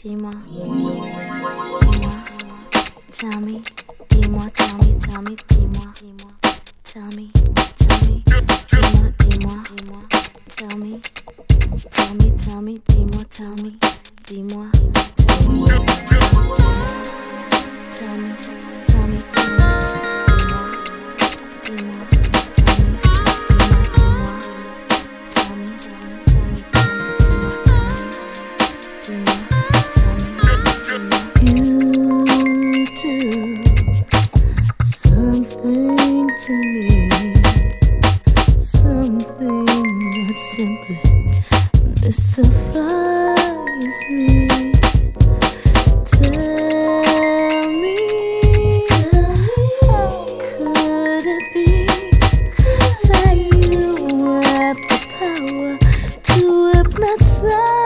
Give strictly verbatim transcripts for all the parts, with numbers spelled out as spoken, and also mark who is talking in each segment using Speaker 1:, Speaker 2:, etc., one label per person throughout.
Speaker 1: dis-moi, dis-moi, tell me, dis-moi, tell me, tell me, dis-moi, dis-moi, tell me, tell me, dis-moi, dis-moi, dis-moi, tell me, tell me, tell me, dis-moi, tell me, dis-moi, tell me, tell me, tell me, tell me, dis-moi, dis-moi, tell me, dis-moi, dis-moi, tell me, tell me, tell me, dis-moi, tell me, dis-moi. You do something to me, something that simply mystifies me. Tell me, how could it be that you have the power to hypnotize?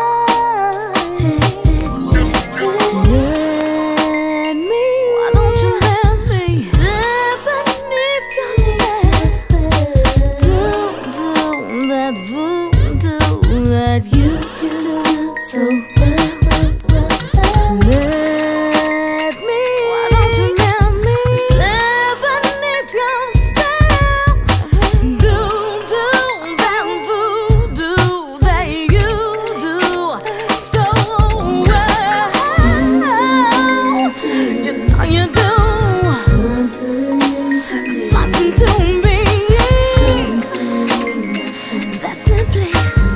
Speaker 1: So let me, why don't you let me live beneath your spell? Do, do that voodoo that you do so well. You know you do something, something to me, something that's simply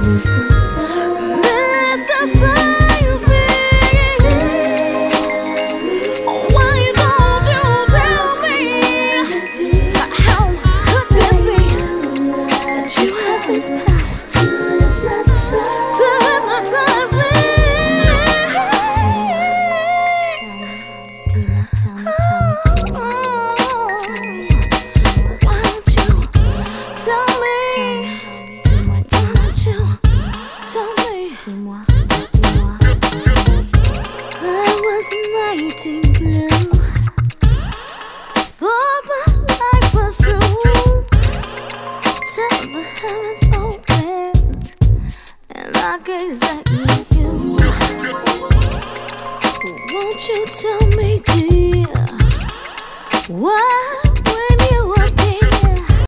Speaker 1: dis-moi, dis-moi, I was writing blue, thought my life was through, till the heavens opened, and I gazed at you. Won't you tell me, dear, why